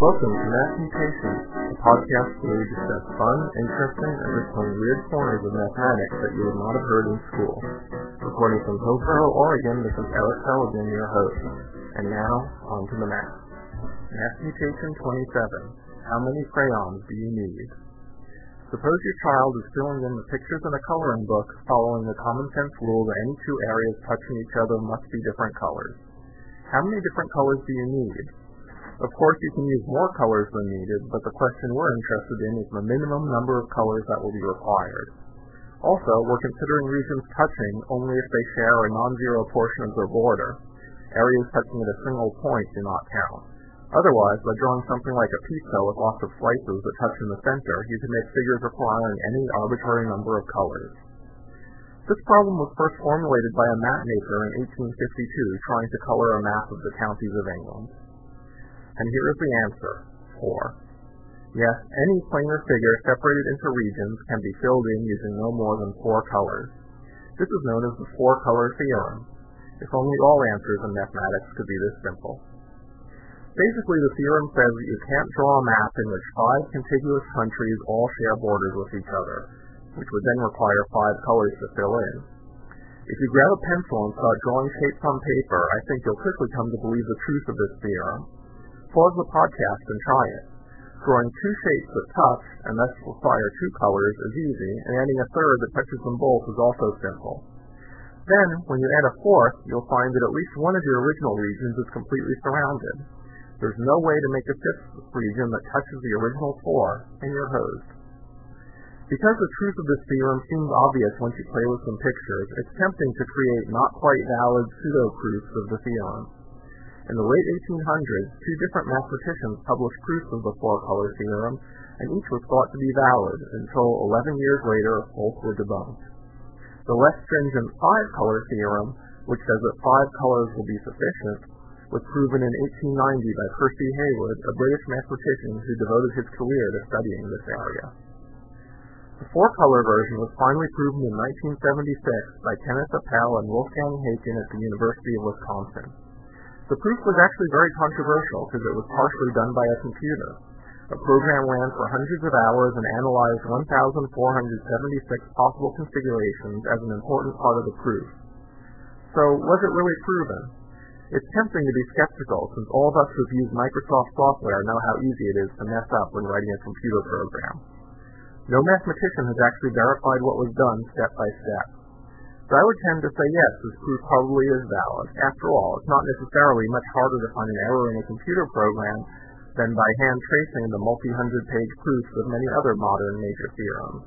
Welcome to Math Mutations, a podcast where we discuss fun, interesting, and recurring weird corners of mathematics that you would not have heard in school. Recording from Hillsboro, Oregon, this is Eric Pelican, your host. And now, on to the math. Math Mutation 27. How many crayons do you need? Suppose your child is filling in the pictures in a coloring book following the common sense rule that any two areas touching each other must be different colors. How many different colors do you need? Of course, you can use more colors than needed, but the question we're interested in is the minimum number of colors that will be required. Also, we're considering regions touching only if they share a non-zero portion of their border. Areas touching at a single point do not count. Otherwise, by drawing something like a pizza with lots of slices that touch in the center, you can make figures requiring any arbitrary number of colors. This problem was first formulated by a map maker in 1852 trying to color a map of the counties of England. And here is the answer: 4. Yes, any planar figure separated into regions can be filled in using no more than 4 colors. This is known as the 4-color theorem. If only all answers in mathematics could be this simple. Basically, the theorem says that you can't draw a map in which 5 contiguous countries all share borders with each other, which would then require 5 colors to fill in. If you grab a pencil and start drawing shapes on paper, I think you'll quickly come to believe the truth of this theorem. Pause the podcast and try it. Drawing 2 shapes that touch, and thus require 2 colors, is easy, and adding a third that touches them both is also simple. Then, when you add a fourth, you'll find that at least one of your original regions is completely surrounded. There's no way to make a 5th region that touches the original 4, and you're hosed. Because the truth of this theorem seems obvious once you play with some pictures, it's tempting to create not quite valid pseudo-proofs of the theorem. In the late 1800s, 2 different mathematicians published proofs of the 4-color theorem, and each was thought to be valid until 11 years later both were debunked. The less stringent 5-color theorem, which says that 5 colors will be sufficient, was proven in 1890 by Percy Haywood, a British mathematician who devoted his career to studying this area. The 4-color version was finally proven in 1976 by Kenneth Appel and Wolfgang Haken at the University of Wisconsin. The proof was actually very controversial because it was partially done by a computer. A program ran for hundreds of hours and analyzed 1,476 possible configurations as an important part of the proof. So, was it really proven? It's tempting to be skeptical since all of us who've used Microsoft software know how easy it is to mess up when writing a computer program. No mathematician has actually verified what was done step by step. So I would tend to say yes, this proof probably is valid. After all, it's not necessarily much harder to find an error in a computer program than by hand tracing the multi-hundred-page proofs of many other modern major theorems.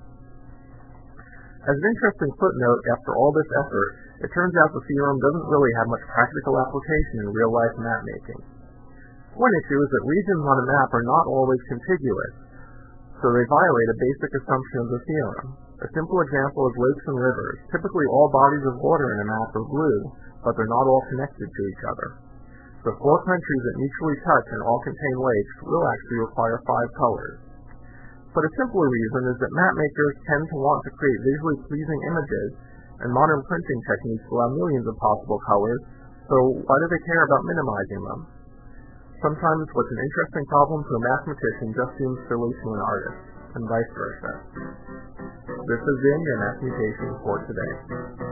As an interesting footnote, after all this effort, it turns out the theorem doesn't really have much practical application in real-life map-making. One issue is that regions on a map are not always contiguous, so they violate a basic assumption of the theorem. A simple example is lakes and rivers. Typically, all bodies of water in a map are blue, but they're not all connected to each other. The 4 countries that mutually touch and all contain lakes will actually require 5 colors. But a simpler reason is that mapmakers tend to want to create visually pleasing images, and modern printing techniques allow millions of possible colors, so why do they care about minimizing them? Sometimes what's an interesting problem to a mathematician just seems silly to an artist, and vice versa. This has been your Math Mutation for today.